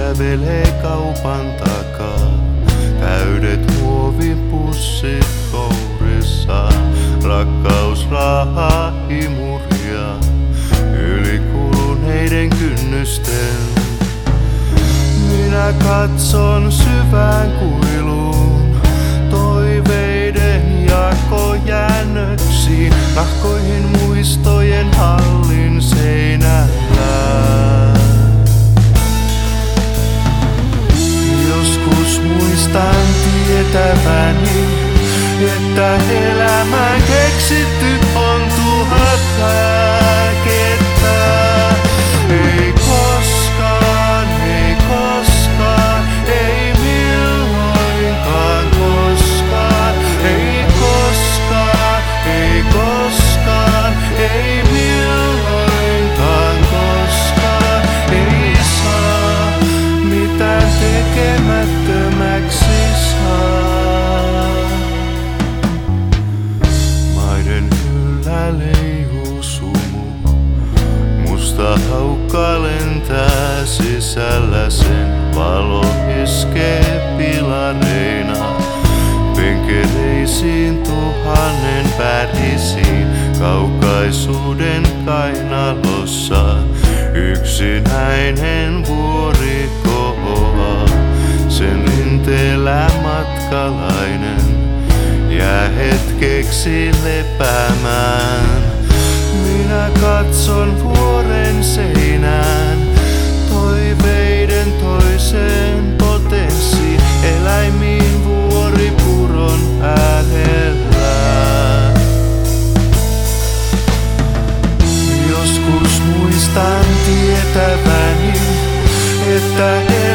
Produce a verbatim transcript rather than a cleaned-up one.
kävelee kaupan takaa. Täydet muovipussit kourissaan, rakkaus raahaa imuria yli kuluneiden kynnysten. Minä katson syvään kuiluun, toiveiden jakojäännöksiin, nahkoihin muistojen hallin seinällä. Joskus muistan tietäväni, että elämään keksitty on tuhat lääkettä. Ei koskaan, ei koskaan, ei milloinkaan koskaan. Ei koskaan, ei koskaan, ei milloinkaan koskaan. Ei saa mitään tekemättömäksi saa. Maiden yllä leijuu sumu, musta haukka lentää sisällä, sen valo iskee pilareina penkereisiin tuhannen värisiin. Kaukaisuuden kainalossa yksinäinen vuori kohoaa, sen rinteellä matkalainen jää hetkeksi lepäämään. Minä katson vuoren seinään, toiveiden toiseen potenssiin, eläimiin vuoripuron äärellä. Joskus muistan tietäväni, että